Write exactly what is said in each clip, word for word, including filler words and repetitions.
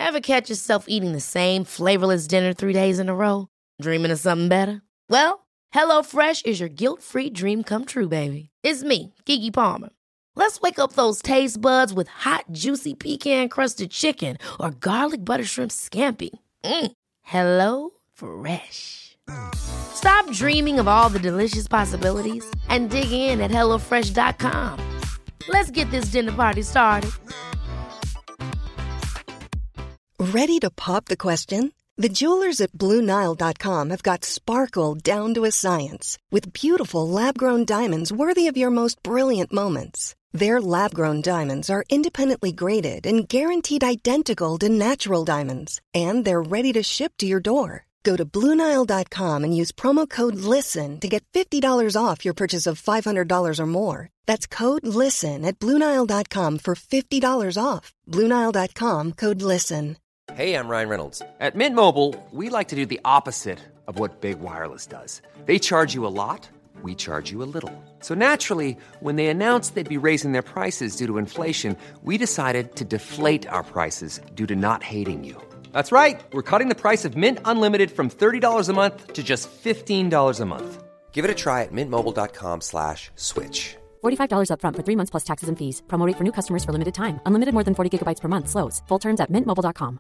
Ever catch yourself eating the same flavorless dinner three days in a row? Dreaming of something better? Well, HelloFresh is your guilt-free dream come true, baby. It's me, Keke Palmer. Let's wake up those taste buds with hot, juicy pecan-crusted chicken or garlic butter shrimp scampi. Mm. Hello Fresh. Stop dreaming of all the delicious possibilities and dig in at hello fresh dot com. Let's get this dinner party started. Ready to pop the question? The jewelers at Blue Nile dot com have got sparkle down to a science with beautiful lab-grown diamonds worthy of your most brilliant moments. Their lab-grown diamonds are independently graded and guaranteed identical to natural diamonds, and they're ready to ship to your door. Go to Blue Nile dot com and use promo code LISTEN to get fifty dollars off your purchase of five hundred dollars or more. That's code LISTEN at Blue Nile dot com for fifty dollars off. Blue Nile dot com, code LISTEN. Hey, I'm Ryan Reynolds. At Mint Mobile, we like to do the opposite of what Big Wireless does. They charge you a lot, we charge you a little. So naturally, when they announced they'd be raising their prices due to inflation, we decided to deflate our prices due to not hating you. That's right. We're cutting the price of Mint Unlimited from thirty dollars a month to just fifteen dollars a month. Give it a try at mintmobile.com slash switch. forty-five dollars up front for three months plus taxes and fees. Promo rate for new customers for limited time. Unlimited more than forty gigabytes per month. Slows full terms at mint mobile dot com.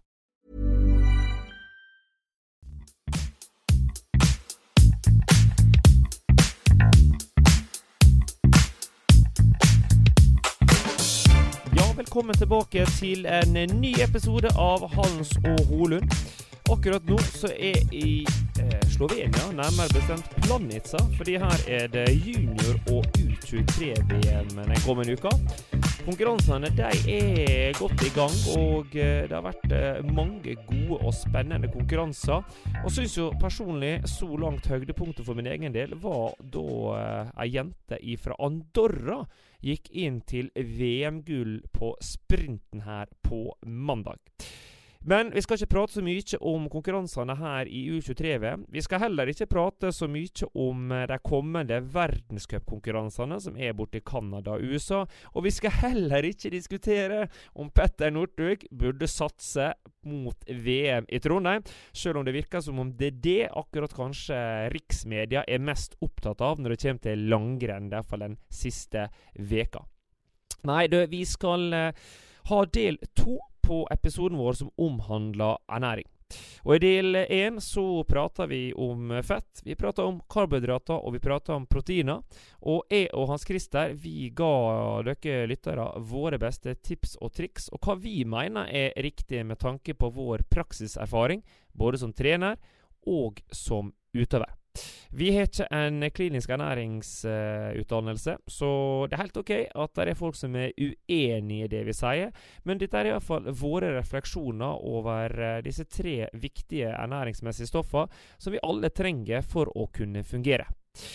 Velkommen tilbake til en ny episode av Hans og Holund. Akkurat nå så er jeg i eh, Slovenia, nærmere bestemt Planica, fordi her er det junior- og U tjuetre-V M den kommende uka. Konkurransene de er godt i gang, og det har vært mange gode og spennende konkurranser. Og synes jo personlig så langt høydepunktet for min egen del var da en jente fra Andorra gikk inn til V M-gull på sprinten her på mandag. Men vi skal ikke prate så mye om konkurransene her i U tjuetre-V M. Vi skal heller ikke prate så mye om de kommende verdenscupkonkurransene som er borte i Kanada og U S A. Og vi skal heller ikke diskutere om Petter Northug burde satse mot V M i Trondheim, selv om det virker som om det er det akkurat kanskje riksmedia er mest opptatt av når det kommer til langrenn, i hvert fall den siste veka. Nei, du, vi skal uh, ha del to på episoden vår som omhandler ernæring. Og i del én så prater vi om fett, vi prater om karbohydrater og vi prater om proteiner. Og jeg og Hans Christer, vi ga dere lyttere våre beste tips og triks, og hva vi mener er riktig med tanke på vår praksiserfaring, både som trener og som utøver. Vi har ikke en klinisk ernæringsutdannelse, så det er helt ok at det er folk som er uenige i det vi sier, men dette er i hvert fall våre refleksjoner over disse tre viktige ernæringsmessige stoffer som vi alle trenger for å kunne fungere.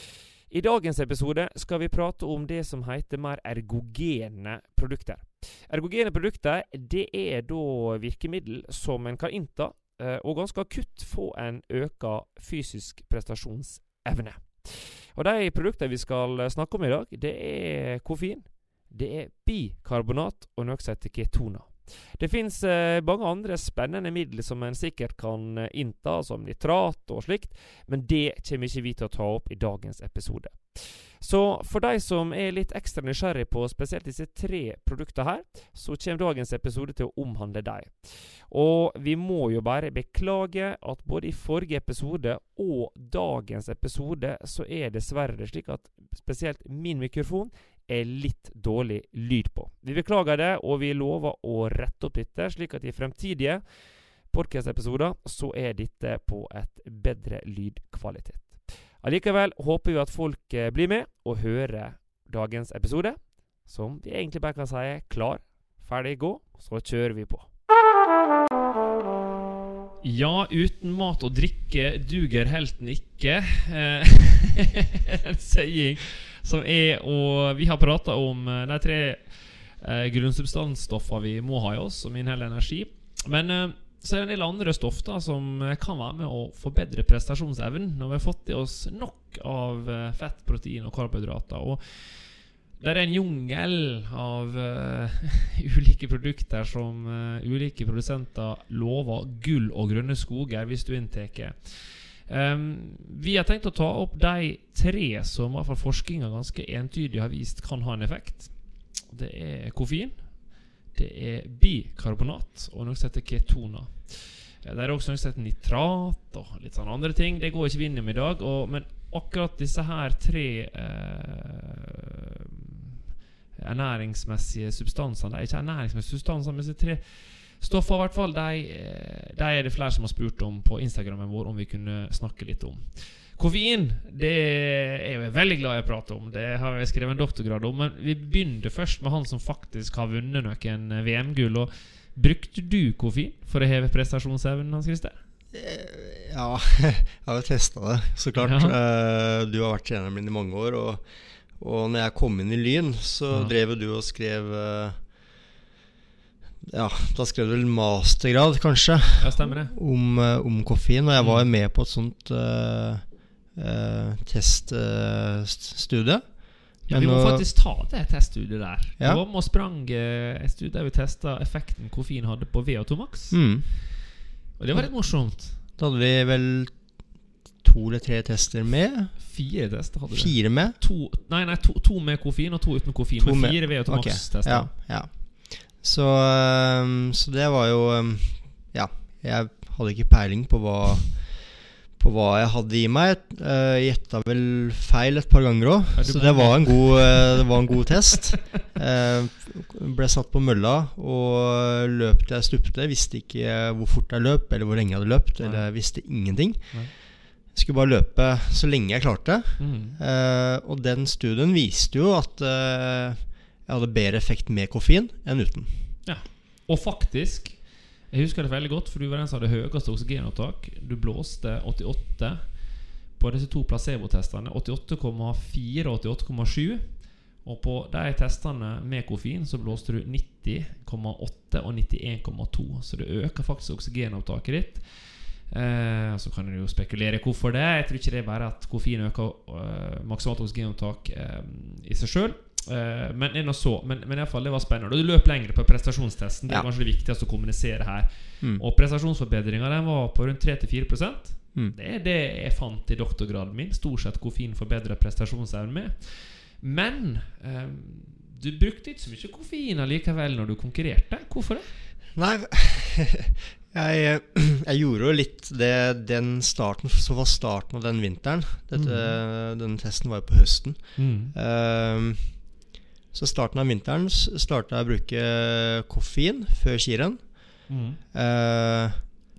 I dagens episode skal vi prate om det som heter mer ergogene produkter. Ergogene produkter, det er da virkemiddel som en kan innta, og ganske akutt få en øka fysisk prestasjonsevne. Og de produkter vi skal snakke om i dag, det er koffein, det er bikarbonat og noe som heter ketoner. Det finnes eh, mange andre spennende midler som en sikkert kan eh, innta, som nitrat og slikt, men det kommer ikke vi til å ta opp i dagens episode. Så for de som er litt ekstra nysgjerrig på spesielt disse tre produkter her, så kommer dagens episode til å omhandle deg. Og vi må jo bare beklage at både i forrige episode og dagens episode så er dessverre det slik at spesielt min mikrofon er litt dårlig lyd på. Vi beklager det, og vi lover å rette opp dette, slik at i fremtidige podcast-episoder så er dette på et bedre lydkvalitet. Allikevel håper vi at folk blir med og hører dagens episode, som vi egentlig bare kan si klar, ferdig, gå, så kjører vi på. Ja, uten mat og drikke duger helten ikke. En saying som er, og vi har pratet om de tre eh, grunnsubstansstoffer vi må ha i oss, som inneholder energi. Men eh, så er det en del andre stoff da, som kan være med å forbedre prestasjonsevnen når vi har fått i oss nok av eh, fett, protein og karbohydrater. Og Det er en jungel av uh, ulike produkter som uh, ulike produsenter lover gull og grønne skoger hvis du innteker. Um, vi har tenkt å ta opp de tre som i hvert fall forskningen ganske entydig har vist kan ha en effekt. Det er koffein, det er bikarbonat og noe som heter ketoner. Det er også noe som heter nitrat og litt sånne andre ting. Det går ikke vi inn om i dag, og, men akkurat disse her tre eh, ernæringsmessige substansene, det er ikke ernæringsmessige substanser, men disse tre stoffer i hvert fall, de, de er det flere som har spurt om på Instagrammen vår om vi kunne snakke litt om. Koffein, det er jo jeg veldig glad i å prate om, det har jeg skrevet en doktorgrad om, men vi begynner først med han som faktisk har vunnet noen V M-gull, og brukte du koffein for å heve prestasjonsevnen, Hans Christer? Ja, jeg har jo testet det, så klart. Ja. Du har vært treneren min i mange år, og, og når jeg kom inn i Lyn, så ja. drev du og skrev, ja, da skrev du vel mastergrad, kanskje, ja, stemmer det. Om, om koffein, og jeg var jo med på et sånt uh, uh, teststudie. Ja, vi må faktisk ta det teststudiet der. Ja. Vi var med og sprang et studie der vi testet effekten koffein hadde på V O to max. Mm. Og det var litt morsomt. Da hadde vi vel to eller tre tester med. Fire tester hadde vi. Fire med? To, nei, nei, to, to med koffein og to uten koffein. To med fire V O to max tester. Ja, ja. Så, um, så det var jo um, ja, jeg hadde ikke peiling på hva på hva jeg hadde i meg. Jeg gjettet vel feil et par ganger også, så det var en god, det var en god test. Jeg ble satt på mølla og løpte jeg stupte. Jeg visste ikke hvor fort jeg løp, eller hvor lenge jeg hadde løpt, eller jeg visste ingenting. Jeg skulle bare løpe så lenge jeg klarte. Mm. Og den studien viste jo at jeg hadde bedre effekt med koffein enn uten. Ja, og faktisk jeg husker det veldig godt, for du var den som hadde høyest oksygenopptak. Du blåste åttiåtte på disse to placebo-testene, åttiåtte komma fire og åttiåtte komma sju. Og på de testene med koffein så blåste du nitti komma åtte og nittien komma to. Så det øker faktisk oksygenopptaket ditt. Eh, så kan du jo spekulere hvorfor det. Jeg tror ikke det er bare at koffein øker uh, maksimalt oksygenopptak uh, i seg selv. Uh, men, så, men, men i hvert fall det var spennende. Og du løp lengre på prestasjonstesten. Det er ja. kanskje det viktigste å kommunisere her. Mm. Og prestasjonsforbedringen den var på rundt tre til fire prosent. Mm. Det er det jeg fant i doktorgraden min. Stort sett koffein forbedret prestasjonsevnen med. Men um, du brukte ikke så mye koffein likevel når du konkurrerte. Hvorfor det? Nei, jeg, jeg gjorde jo litt det, den starten, så var starten av den vinteren. Dette, mm. Denne testen var jo på høsten. Mm. Um, Så starten av vinteren startet jeg å bruke koffein før skirenn. Mm. Eh,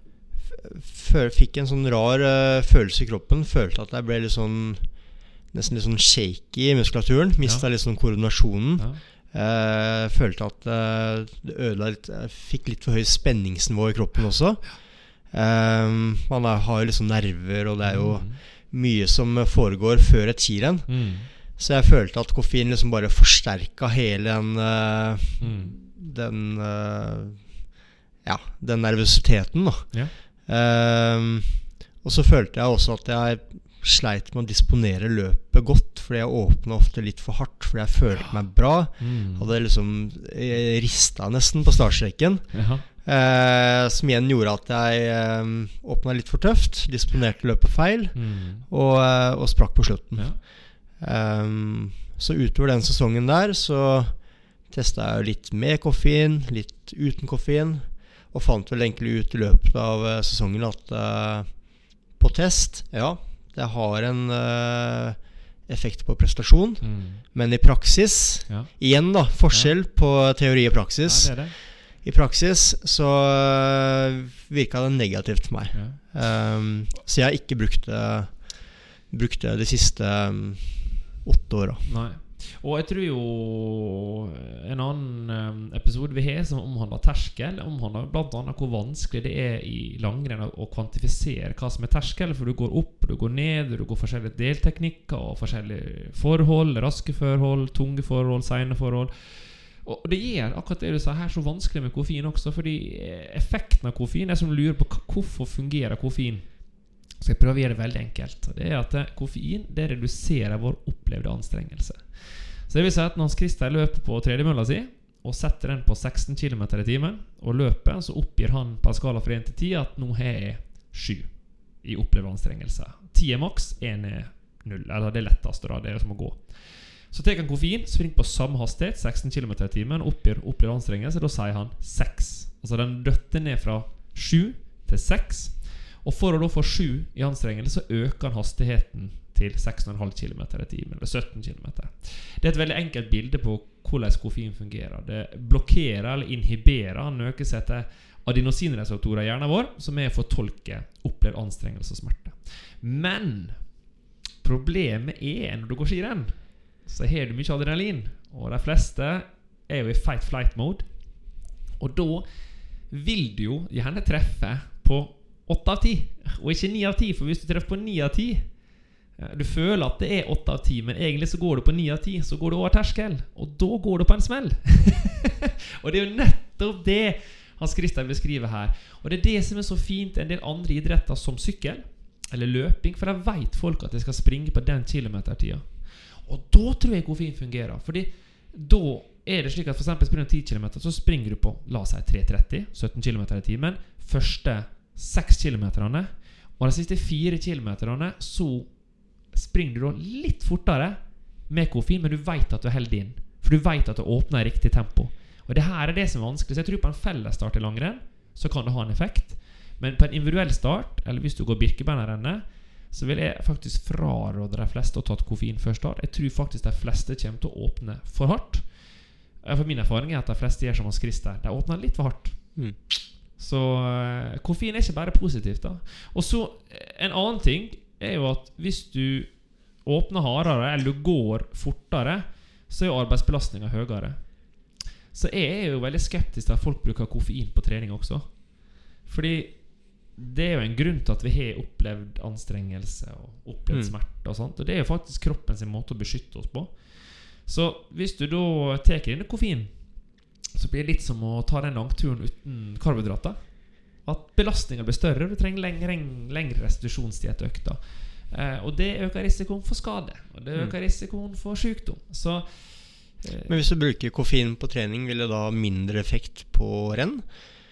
f- fikk en sånn rar uh, følelse i kroppen. Følte at jeg ble litt sånn, nesten litt sånn shaky i muskulaturen. Mistet ja. litt sånn koordinasjonen. Ja. Eh, følte at uh, det ødela litt. Jeg fikk litt for høy spenningsnivå i kroppen også. Eh, man er, har jo liksom nerver, og det er jo mm. mye som foregår før et skirenn. Mm. Så jeg følte at koffein liksom bare forsterket hele den, uh, mm. den, uh, ja, den nervøsiteten da. Ja. Uh, og så følte jeg også at jeg sleit med å disponere løpet godt, fordi jeg åpnet ofte litt for hardt, fordi jeg følte meg bra. Mm. Hadde liksom ristet nesten på startstreken. Uh, som igjen gjorde at jeg uh, åpnet litt for tøft, disponerte løpet feil, mm. og, uh, og sprakk på slutten. Ja. Um, så utover den sesongen der så testet jeg litt med koffein, litt uten koffein, og fant vel egentlig ut i løpet av uh, sesongen at uh, på test, ja, det har en uh, effekt på prestasjon, mm. men i praksis, ja. igjen da, forskjell ja. på teori og praksis. Ja, det er det. I praksis så uh, virket det negativt for meg. Ja. Um, så jeg har ikke brukt det, brukt det de siste um, åtte år. Nei. Og jeg tror jo en annen episode vi har som omhandler terskel, omhandler blant annet hvor vanskelig det er i langrenn å kvantifisere hva som er terskel, for du går opp, du går ned, du går forskjellige delteknikker og forskjellige forhold, raske forhold, tunge forhold, sene forhold. Og det gjør akkurat det du sa her så vanskelig med koffein også, fordi effekten av koffein er som du lurer på hvorfor fungerer koffein. Så jeg prøver å gjøre det veldig enkelt. Det er at koffein, det reduserer vår opplevde anstrengelse. Så det vil si at når Hans Christer løper på tredemølla si og setter den på seksten kilometer i timen og løper, så oppgir han på en skala fra én til ti at nå har jeg sju i opplevd anstrengelse. ti er maks, én er null, eller det letteste da, det er som å gå. Så tar han koffein, springer på samme hastighet, seksten kilometer i timen, og oppgir opplevd anstrengelse, da sier han seks. Altså den døtter ned fra sju til seks, og for å da få sju i anstrengelse, så øker han hastigheten til seks komma fem kilometer i timen, eller sytten kilometer. Det er et veldig enkelt bilde på hvordan koffein fungerer. Det blokkerer eller inhiberer noe som heter adenosinreseptorer i hjernen vår, som er for å tolke opplevd anstrengelse og smerte. Men problemet er når du går skirenn, så har du mye adrenalin, og de fleste er jo i fight-flight mode, og da vil du jo gjerne treffe på åtte av ti, og ikke ni av ti, for hvis du treffer på ni av ti, du føler at det er åtte av ti, men egentlig så går du på ni av ti, så går du over terskel, og da går du på en smell. Og det er jo nettopp det Hans Christer beskriver her, og det er det som er så fint en del andre idretter som sykkel, eller løping, for da vet folk at de skal springe på den kilometertida. Og da tror jeg koffein fungerer, fordi da er det slik at for eksempel springer du ti kilometer, så springer du på, la oss si tre tretti, sytten kilometer i timen, første seks kilometerne, og de siste fire kilometerne, så springer du da litt fortere med koffein, men du vet at du er heldig inn, for du vet at du åpner i riktig tempo. Og det her er det som er vanskelig, så jeg tror på en felles start i langrenn, så kan det ha en effekt, men på en individuell start, eller hvis du går Birkebeiner-rennet, så vil jeg faktisk fraråde de fleste å ta koffein først da. Jeg tror faktisk de fleste kommer til å åpne for hardt. For min erfaring er at de fleste gjør som Hans Christer. De åpner litt for hardt. Mm. Så uh, koffein er ikke bare positivt da. Og så en annen ting er jo at hvis du åpner hardere, eller du går fortere, så er jo arbeidsbelastningen høyere. Så jeg er jo veldig skeptisk til at folk bruker koffein på trening også. Fordi det er jo en grunn til at vi har opplevd anstrengelse og opplevd smerte og sånt, og det er jo faktisk kroppen sin måte å beskytte oss på. Så hvis du da teker inn koffein, så blir det litt som å ta den langturen uten karbohydrater. At belastningen blir større, og du trenger lengre, lengre restitusjonstid etter økta. Eh, og det øker risikoen for skade, og det øker risikoen for sykdom. Så, eh, Men hvis du bruker koffein på trening, vil det da ha mindre effekt på renn?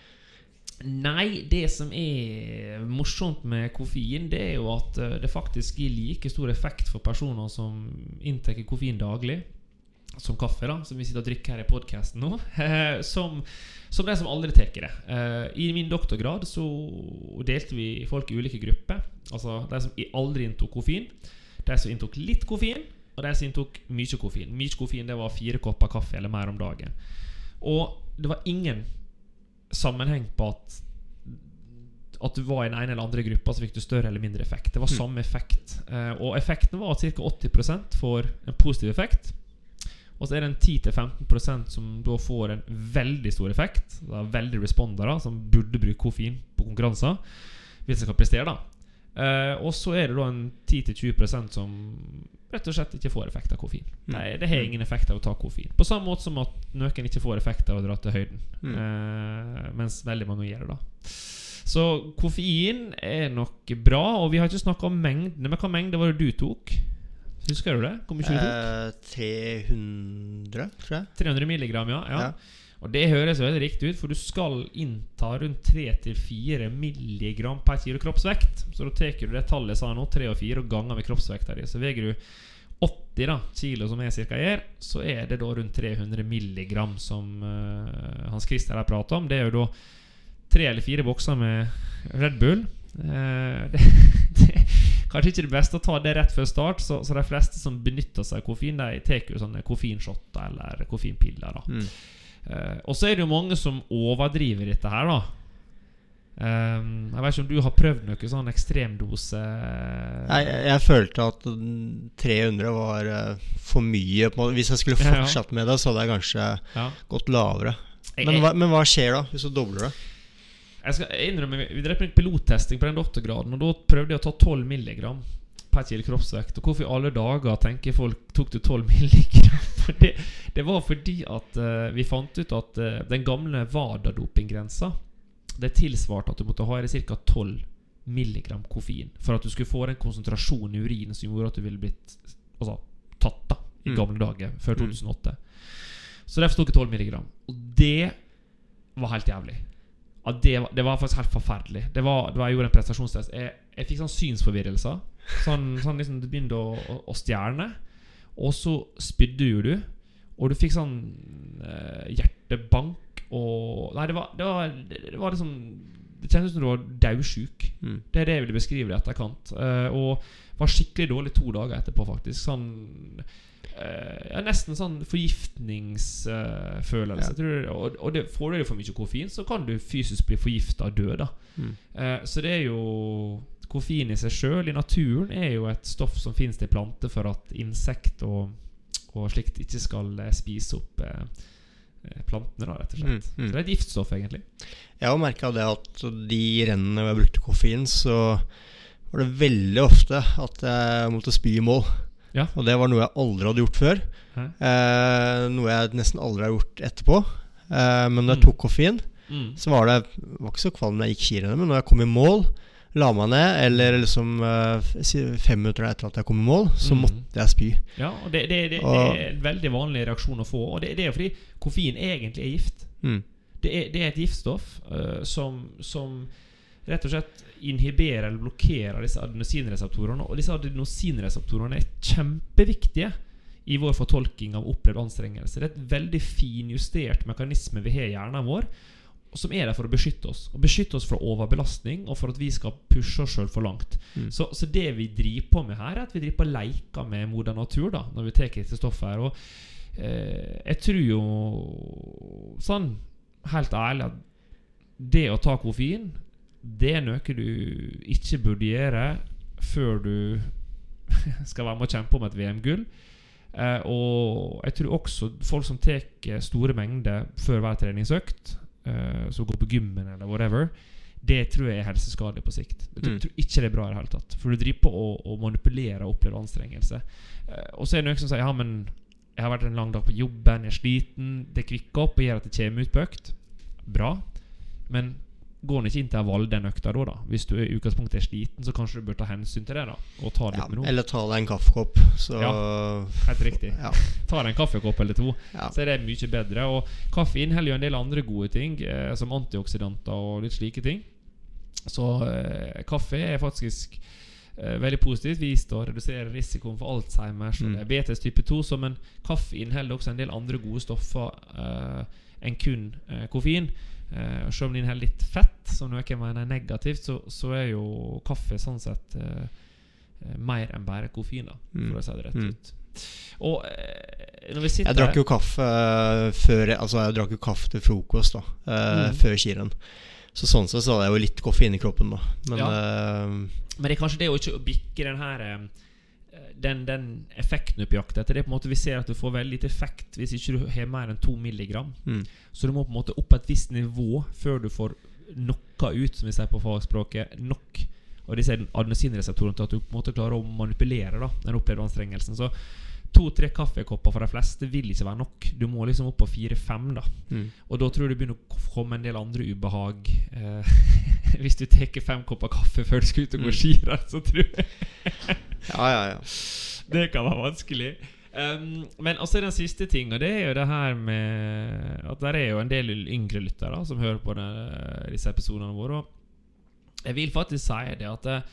Nei, det som er morsomt med koffein, det er jo at det faktisk gir like stor effekt for personer som inntekker koffein daglig, som kaffe da, som vi sitter og drikker her i podcasten nå, som, som de som aldri teker det. I min doktorgrad så delte vi folk i ulike grupper, altså de som aldri inntok koffein, de som inntok litt koffein, og de som inntok mye koffein. Mye koffein, det var fire kopper kaffe eller mer om dagen. Og det var ingen sammenheng på at at du var i den ene eller andre gruppa, så fikk du større eller mindre effekt. Det var samme effekt, uh, og effekten var at ca. åtti prosent får en positiv effekt, og så er det en ti til femten prosent som da får en veldig stor effekt. Det er veldig respondere som burde bruke koffein på konkurranser hvis de skal prestere da. Uh, og så er det da en ti til tjue prosent som rett og slett ikke får effekt av koffein. Nei, det har ingen effekt av å ta koffein. På samme måte som at noen ikke får effekt av å dra til høyden, mm. uh, mens veldig mange gjør det da. Så koffein er nok bra, og vi har ikke snakket om mengden. Men hva mengde var det du tok? Husker du det? Hvor mye du tok? Uh, tre hundre, tror jeg. tre hundre milligram, ja. ja. ja. Og det høres veldig riktig ut, for du skal innta rundt tre til fire milligram per kilo kroppsvekt. Så da teker du det tallet jeg sa nå, tre og fire, og ganger med kroppsvekta di. Så veger du åtti da, kilo som jeg cirka er, så er det da rundt tre hundre milligram som uh, Hans Christer har pratet om. Det er jo da tre eller fire bokser med Red Bull. Uh, det, det er kanskje ikke det beste å ta det rett før start, så, så de fleste som benytter seg av koffein, de teker jo sånne koffeinshotter eller koffeinpiller da. Mm. Uh, og så er det jo mange som overdriver dette her da. um, Jeg vet ikke om du har prøvd noe sånn ekstremdose. Nei, jeg, jeg følte at tre hundre var uh, for mye. Hvis jeg skulle fortsatt med det, så hadde jeg kanskje ja. gått lavere. Men hva, men hva skjer da hvis du dobler det? Jeg skal innrømme, vi drev en pilottesting på den doktorgraden, og da prøvde jeg å ta tolv milligram per kilo kroppsvekt. Og hvorfor i alle dager tenker folk tok du tolv milligram? Det, det var fordi at uh, vi fant ut at uh, den gamle VADA-dopinggrensa, det tilsvarte at du måtte ha i cirka tolv milligram koffein for at du skulle få den konsentrasjonen i urinen som gjorde at du ville blitt altså, tatt da, i Mm. gamle dager, før to tusen åtte. Så derfor tok jeg tolv milligram. Og det var helt jævlig. Ja, det, var, det var faktisk helt forferdelig. Det var, det var jeg gjorde en prestasjonstest. Jeg, jeg fikk sånn synsforvirrelser. Sånn, sånn liksom det begynte å, å, å stjerne. Og så spydde jo du. Og du fikk sånn eh, hjertebank. Og nei, det var, det var, det var liksom det kjentes som du var daudsjuk. Mm. Det er det jeg ville beskrive det etterkant. Uh, og var skikkelig dårlig to dager etterpå, faktisk. Sånn uh, ja, nesten sånn forgiftningsfølelse. Uh, ja. og, og det, får du for mye koffein, så kan du fysisk bli forgiftet og dø, da. Mm. Uh, så det er jo koffein i seg selv, i naturen, er jo et stoff som finnes til planter for at insekt og, og slikt ikke skal uh, spise opp uh, plantene da, rett og slett. Mm, mm. Så det er et giftstoff, egentlig. Jeg har merket det at de rennene hvor jeg brukte koffein, så var det veldig ofte at jeg måtte spy i mål. Ja. Og det var noe jeg aldri hadde gjort før. Eh, noe jeg nesten aldri har gjort etterpå. Eh, men når jeg tok koffein, mm. så var det var ikke så kvalm når jeg gikk skirennet, men når jeg kom i mål, la meg ned, eller liksom uh, fem minutter etter at jeg kom i mål, så mm. måtte jeg spy. Ja, og det, det, det, og, det er en veldig vanlig reaksjon å få, og det, det er fordi koffein egentlig er gift. Mm. Det, er, det er et giftstoff uh, som, som rett og slett inhiberer eller blokkerer disse adenosinreseptorene, og disse adenosinreseptorene er kjempeviktige i vår fortolking av opplevd anstrengelse. Det er et veldig finjustert mekanisme vi har i hjernen vår, som er der for å beskytte oss og beskytte oss fra overbelastning og for at vi skal pushe oss selv for langt. Mm. så, så det vi driver på med her er at vi driver på å leke med moder natur da, når vi tar disse stoffet her. Og eh, jeg tror jo sånn helt ærlig at det å ta koffein, det er noe du ikke burde gjøre før du skal være med å kjempe om et V M-gull. eh, og jeg tror også folk som tar store mengder før hver treningsøkt, som går på gymmen eller whatever, det tror jeg er helseskadelig på sikt. Jeg tror, mm. tror ikke det er bra i det hele tatt, for du driver på å, å manipulere og oppleve anstrengelse. uh, og så er det noen som sier, ja, men jeg har vært en lang dag på jobben, jeg er sliten, det kvikker opp og gjør at det kommer ut på økt. Bra, men går den ikke inn til å valde den økta da, da? Hvis du i utgangspunktet er sliten, så kanskje du bør ta hensyn til det da, og ta det litt ja, med ro. Eller ta deg en kaffekopp, så... Ja, helt riktig. Ja. Ta deg en kaffekopp eller to, ja. Så er det mye bedre. Og kaffe inneholder jo en del andre gode ting, eh, som antioksidanter og litt slike ting. Så eh, kaffe er faktisk eh, veldig positivt vist å redusere risikoen for Alzheimer og mm. diabetes type to, så, men kaffe inneholder også en del andre gode stoffer eh, enn kun eh, koffein. Uh, selv om den har litt fett, som noe jeg mener er negativt, så, så er jo kaffe sånn sett uh, uh, mer enn bare koffein da, for å si det rett ut. Mm. Og uh, når vi sitter... Jeg drakk jo kaffe uh, før, altså jeg drakk jo kaffe til frokost da, uh, mm. før skiren. Så sånn sett så hadde jeg jo litt koffein i kroppen da. Men, ja. uh, Men det er kanskje det å ikke bikke den her... Uh, Den, den effekten oppi jaktet etter det på en måte vi ser at du får veldig lite effekt hvis ikke du har mer enn to milligram. Mm. Så du må på en måte opp på et visst nivå før du får nokka ut, som vi sier på fagspråket, nok og disse adenosinreseptorene til at du på en måte klarer å manipulere da, den opplevde anstrengelsen. Så to-tre kaffekopper for de fleste vil ikke være nok. Du må liksom opp på fire-fem da. Mm. Og da tror jeg det begynner å komme en del andre ubehag. Eh, hvis du teker fem kopper kaffe før du skal ut og gå skirenn, så tror jeg ja, ja, ja. Det kan være vanskelig. Um, men også den siste ting, og det er jo det her med at der er jo en del yngre lyttere som hører på det, disse episodene våre. Og jeg vil faktisk si det at det,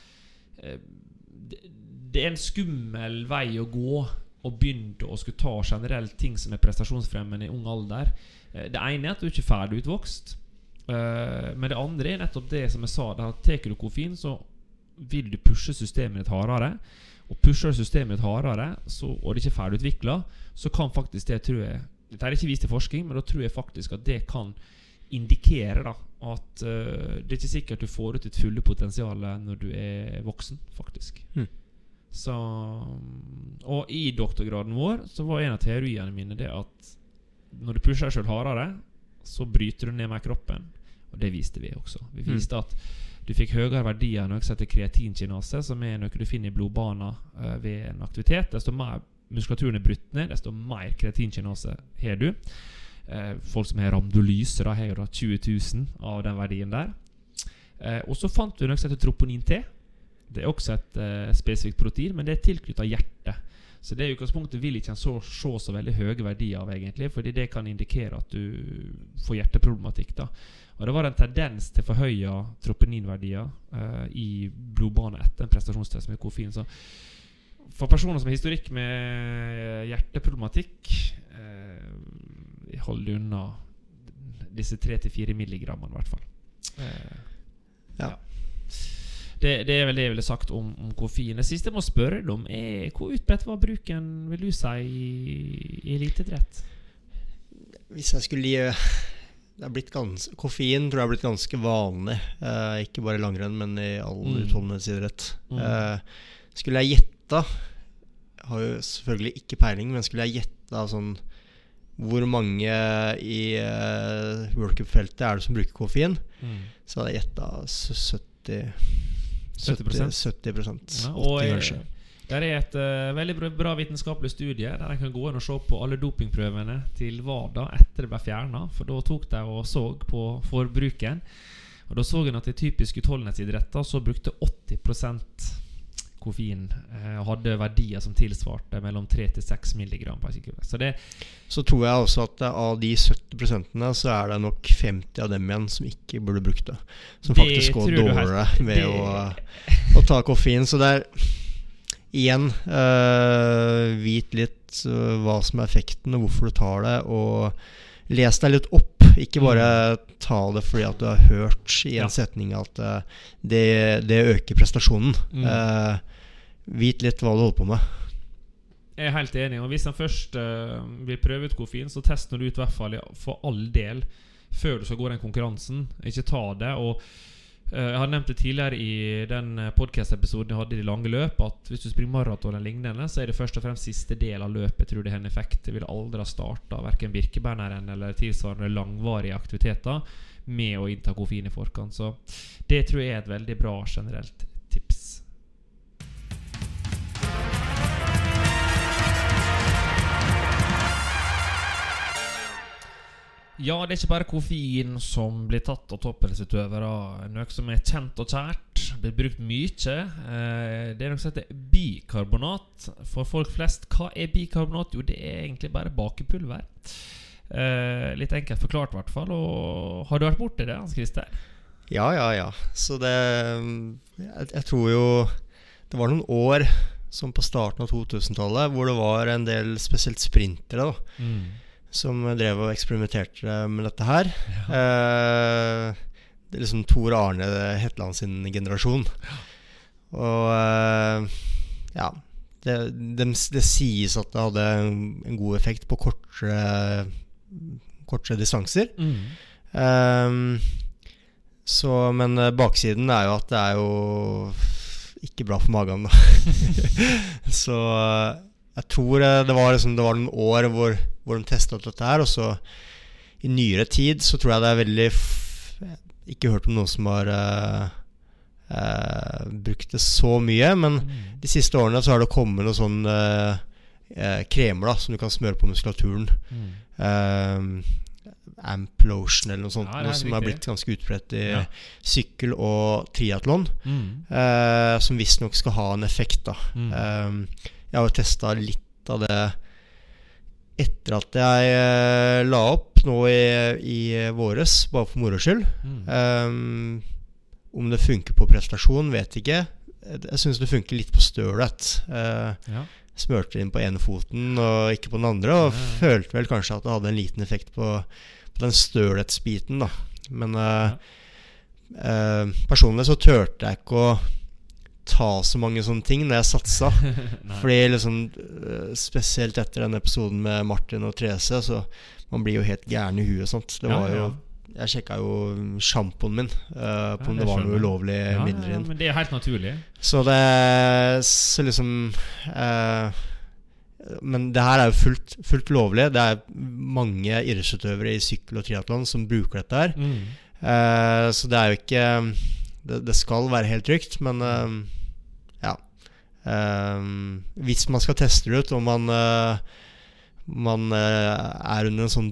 det er en skummel vei å gå og begynne å skulle ta generelt ting som er prestasjonsfremmende i ung alder. Det ene er at du ikke er ferdig utvokst, men det andre er nettopp det som jeg sa, at teker du koffein så vil du pushe systemet ditt hardere, og pusher du systemet ditt hardere så, og det ikke er ferdig utviklet, så kan faktisk det, tror jeg, dette er ikke vist i forskning, men da tror jeg faktisk at det kan indikere da, at uh, det er ikke sikkert du får ut ditt fulle potensial når du er voksen, faktisk. Mm. Så, og i doktorgraden vår så var en av teoriene mine det at når du pusher deg selv hardere så bryter du ned med kroppen, og det viste vi også. Vi viste mm. at du fikk høyere verdier noe som heter kreatinkinase, som er noe du finner i blodbana uh, ved en aktivitet. Desto mer muskulaturen er brutt ned, desto mer kreatinkinase har du. Uh, folk som har ramdolyse da, har jo da tjue tusen av den verdien der. Uh, og så fant vi noe som heter troponin T. Det er også et uh, spesifikt protein, men det er tilknyttet hjertet. Så det i utgangspunktet vil ikke en så, se så veldig høye verdier av egentlig, fordi det kan indikere at du får hjerteproblematikk da. Og det var en tendens til forhøyet troponinverdier uh, i blodbane etter en prestasjonstest med koffein. Så for personer som har historikk med hjerteproblematikk, uh, hold unna disse tre til fire milligrammene I hvert fall. Uh, ja. ja. Det, det er vel det jeg ville sagt om, om koffein. Det siste jeg må spørre deg om er, hvor utbredt var bruken, vil du si, i, i eliteidrett? Hvis jeg skulle gi... Det er blitt gans, koffein tror jeg har blitt ganske vanlig, eh, ikke bare i langrenn, men i all mm. utholdenhetsidrett. Mm. Eh, skulle jeg gjette, jeg har jo selvfølgelig ikke peiling, men skulle jeg gjette sånn, hvor mange i uh, World Cup-feltet er det som bruker koffein, mm. så hadde jeg gjettet sytti prosent. Ja, og jeg, der er et uh, veldig bra, bra vitenskapelig studie der jeg kan gå inn og se på alle dopingprøvene til WADA etter det ble fjernet, for da tok de og så på forbruken, og da så jeg at i typisk utholdenhetsidretter så brukte åtti prosent koffein eh, hadde verdier som tilsvarte mellom tre til seks milligram per sekund. Så, det, så tror jeg også at av de sytti prosentene så er det nok femti av dem igjen som ikke burde brukt det. Som faktisk går dårligere med det, å, å ta koffein. Så det er igjen uh, vit litt uh, hva som er effekten og hvorfor du tar det, og les deg litt opp. Ikke bare ta det fordi at du har hørt i en ja. setning at uh, det, det øker prestasjonen. Mm. Uh, Vit litt hva du holder på med. Jeg er helt enig, og hvis han først uh, vil prøve ut koffein, så test når du ut I hvert fall for all del før du skal gå den konkurransen. Ikke ta det, og uh, jeg har nevnt det tidligere I den podcast-episoden jeg hadde I det lange løp, at hvis du springer maraton eller lignende, så er det først og fremst siste del av løpet, tror det har en effekt. Det vil aldri ha startet, hverken Birkebeineren eller tilsvarende langvarige aktiviteter, med å innta koffein I forkant. Så det tror jeg er et veldig bra generelt tips. Ja, det er ikke bare koffein som blir tatt av toppidrettsutøvere. Noe som er kjent og kjært, blir brukt mye. Eh, det er noe som heter bikarbonat. For folk flest, hva er bikarbonat? Jo, det er egentlig bare bakepulver. Eh, litt enkelt forklart I hvert fall. Og har du vært borte det, Hans Christer? Ja, ja, ja. Så det... Jeg, jeg tror jo... Det var noen år, som på starten av to-tusentallet, hvor det var en del spesielt sprintere da. Mm. Som drev og eksperimenterte med dette her. Ja. Eh, det er liksom Tor Arne Hetland sin generasjon. Ja. Og eh, ja, det, det, det sies at det hadde en god effekt på kortere, kortere distanser. Mm. Eh, så, men baksiden er jo at det er jo ikke bra for magen da. Så jeg tror det var, liksom, det var noen år hvor hvor de testet dette her, og så I nyere tid så tror jeg det er veldig f- ikke hørt om noen som har uh, uh, brukt det så mye, men mm. de siste årene så har det kommet noen sånn uh, uh, kremer da, som du kan smøre på muskulaturen. Mm. Uh, Amp Lotion eller noe sånt, ja, noe som har blitt ganske utbredt I ja. sykkel og triathlon, mm. uh, som visst nok skal ha en effekt da. Mm. Uh, jeg har jo testet litt av det etter at jeg uh, la opp nå I, I våres, bare for moro skyld. Mm. Um, om det funker på prestasjon, vet ikke. Jeg synes det funker litt på stølet. Uh, ja. Smørte inn på ene foten og ikke på den andre, og ja, ja. følte vel kanskje at det hadde en liten effekt på, på den støletsbiten da. Men uh, ja. uh, personlig så tørte jeg ikke å ta så mange sånne ting når jeg satsa. Fordi liksom, spesielt etter den episoden med Martin og Therese, så man blir jo helt gæren I huet sånt. Det var ja, ja. jo, jeg sjekket jo sjampoen min uh, på ja, om det var noe ulovlig ja, midler inn. Ja, men det er helt naturlig. Så det så liksom uh, men det her er jo fullt, fullt lovlig. Det er mange idrettsutøvere I sykkel og triathlon som bruker dette her. Mm. Uh, så det er jo ikke det, det skal være helt trygt, men uh, ja uh, hvis man skal teste det ut, om man uh, man uh, er under en sånn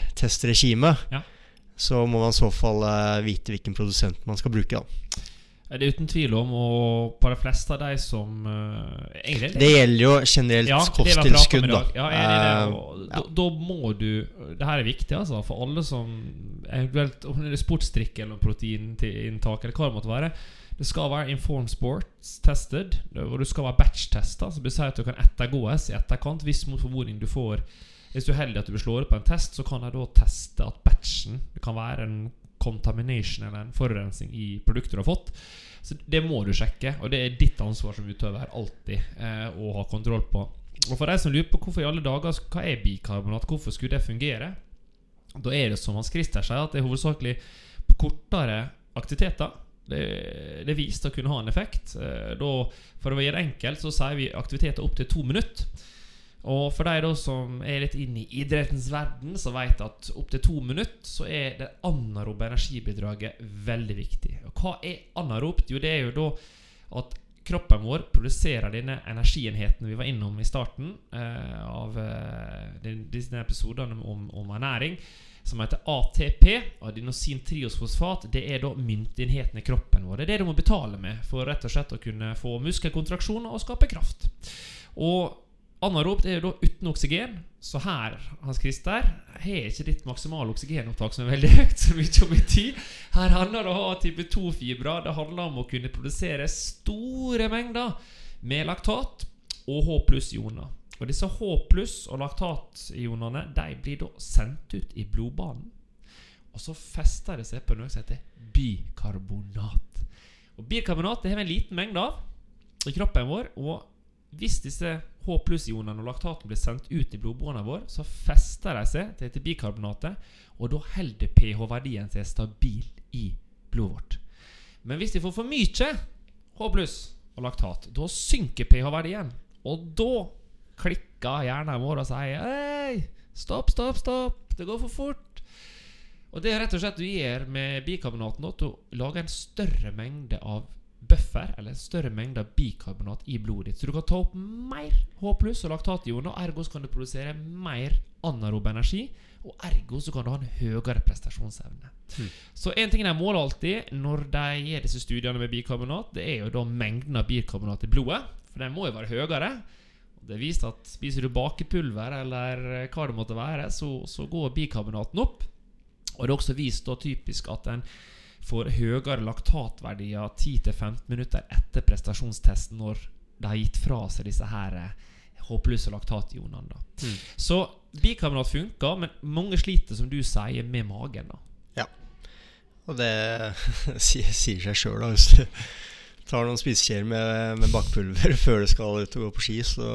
doping-testregime, uh, ja. så må man I så fall uh, vite hvilken produsent man skal bruke da. Det er uten tvil om, og på de fleste av de som uh, egentlig, Det gjelder jo generelt ja, kosttilskudd da. Ja, jeg er det, og uh, ja. da, da må du, det her er viktig altså, for alle som eventuelt, om det er sportsdrikk eller proteininntak eller hva det måtte være, det skal være informed sports tested, og du skal være batch-testet, så det vil si at du kan ettergås i etterkant, hvis mot formodning du får, hvis du er heldig at du blir slået på en test, så kan jeg da teste at batchen, det kan være en contamination eller en forurensning i produkter du har fått. Så det må du sjekke, og det er ditt ansvar som utøver alltid eh, å ha kontroll på. Og for deg som lurer på hvorfor i alle dager, hva er bikarbonat, hvorfor skulle det fungere? Da er det som Hans Christer sier, at det er hovedsakelig på kortere aktiviteter. Det, det er vist å kunne ha en effekt. Eh, da, for å være enkelt så sier vi aktiviteter opp til to minutter. Og for deg da som er litt inne i idrettens verden, så vet at opp til to minutter så er det anaerobe energibidraget veldig viktig. Og hva er anaerobt? Jo, det er jo da at kroppen vår produserer denne energienheten vi var innom i starten eh, av eh, disse episodene om, om ernæring, som heter A T P, adenosintriosfosfat. Det er da myntenheten i kroppen vår. Det er det du må betale med for rett og slett å kunne få muskelkontraksjoner og skape kraft. Og anaerobt er jo da uten oksygen, så her, Hans Christer, har ikke ditt maksimale oksygenopptak som er veldig høyt, så mye om i tid. Her handler det om å ha type to-fibrer, det handler om å kunne produsere store mengder med laktat og H pluss-ioner. Og disse H pluss og laktat-ionene, de blir da sendt ut i blodbanen, og så fester det seg på noe som heter bikarbonat. Og bikarbonat, det har vi en liten mengde av i kroppen vår, og hvis disse H pluss-ionene og laktaten blir sendt ut i blodbanen vår, så fester de seg til, til bikarbonatet, og da holder pH-verdien seg stabil i blodet vårt. Men hvis de får for mye H pluss og laktat, da synker pH-verdien, og da klikker hjernen vår og sier «Hei, stopp, stopp, stopp, det går for fort». Og det er rett og slett du gjør med bikarbonaten, at du lager en større mengde av buffer, eller en større mengde av bikarbonat i blodet ditt. Så du kan ta opp mer H pluss og laktationer, og ergo så kan du produsere mer anaerob energi, og ergo så kan du ha en høyere prestasjonsevne. Mm. Så en ting de måler alltid når de gjør disse studiene med bikarbonat, det er jo da mengden av bikarbonat i blodet, for den må jo være høyere. Det er vist at spiser du bakepulver, eller hva det måtte være, så, så går bikarbonaten opp. Og det er også vist da typisk at den får høyere laktatverdier ti til femten minutter etter prestasjonstesten når de har gitt fra seg disse her H pluss og laktationene. Mm. Så bikarbonat funker, men mange sliter, som du sier, med magen da. Ja, og det sier, sier seg selv da. Hvis du tar noen spisekjeder med, med bakpulver før du skal ut og gå på ski, så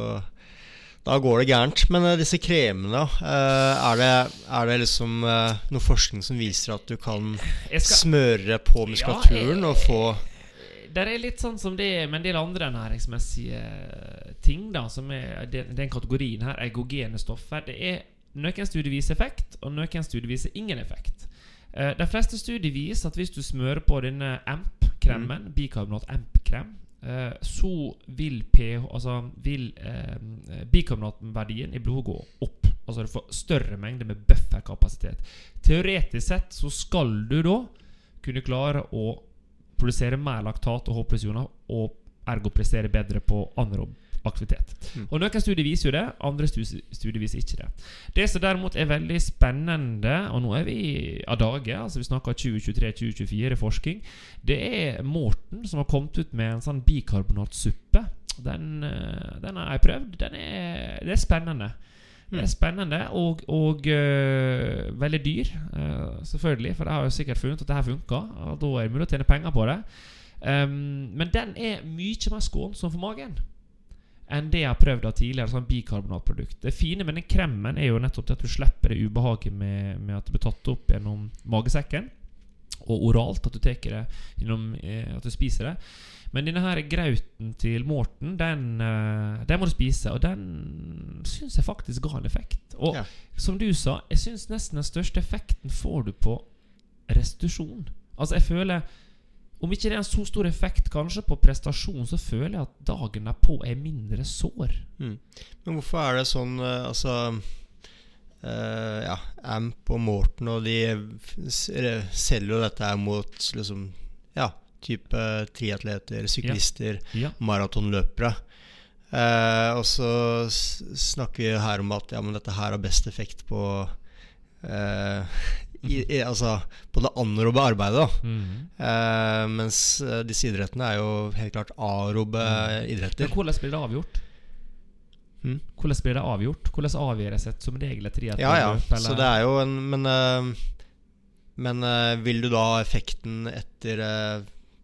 da går det gærent. Men uh, disse kremene, uh, er, det, er det liksom uh, noe forskning som viser at du kan skal, smøre på muskulaturen ja, jeg, og få... Det er litt sånn som det er med en del andre næringsmessige ting da, som er den, den kategorien her, ergogene stoffer. Det er noen studier viser effekt, og noen studier viser ingen effekt. Uh, de fleste studier viser at hvis du smører på denne A M P-kremen, mm. bikarbonat A M P-krem, Uh, så vil, pH, altså vil uh, bikarbonatverdien i blodet gå opp. Altså du får større mengde med bufferkapasitet. Teoretisk sett så skal du da kunne klare å produsere mer laktat og H pluss-ioner, og ergo prestere bedre på anaerob aktivitet. Mm. Og noen studier viser jo det, andre studier viser ikke det. Det som derimot er veldig spennende, og nå er vi av dager, altså vi snakker tjue tjuetre til tjue tjuefire forskning, det er Morten som har kommet ut med en sånn bikarbonatsuppe. Den, den har jeg prøvd, den er, det er spennende. Mm. Det er spennende og, og uh, veldig dyr, uh, selvfølgelig, for jeg har jo sikkert funnet at dette funker, og da er det mulig å tjene penger på det. Um, men den er mye mer skånsom for magen enn det jeg har prøvd av tidligere, sånn bikarbonatprodukt. Det fine med den kremmen er jo nettopp at du slipper det ubehaget med, med at det blir tatt opp gjennom magesekken, og oralt, at du teker det gjennom, eh, at du spiser det. Men denne her grauten til Morten, den, uh, den må du spise, og den synes jeg faktisk ga en effekt. Og ja. Som du sa, jeg synes nesten den største effekten får du på restitusjon. Altså jeg føler, om ikke det er en så stor effekt kanskje på prestasjon, så føler jeg at dagen derpå er mindre sår. Mm. Men hvorfor er det sånn, uh, altså, uh, ja, A M P og Morten, og de selger jo dette her mot, liksom, ja, type triatleter, syklister, Ja. Ja. maratonløpere. Eh, og så s- snakker vi her om at ja, men dette her har best effekt på eh, i, i, altså på det anaerobe arbeidet da. Mhm. Eh, mens eh, disse idrettene er jo helt klart aerobe Men idretter. hvordan blir det avgjort? Mm. Hvordan blir det avgjort? Hvordan avgjøres et som regel et triathlon? Ja, ja, så det er jo en Men, eh, men eh, vil du da ha effekten etter eh,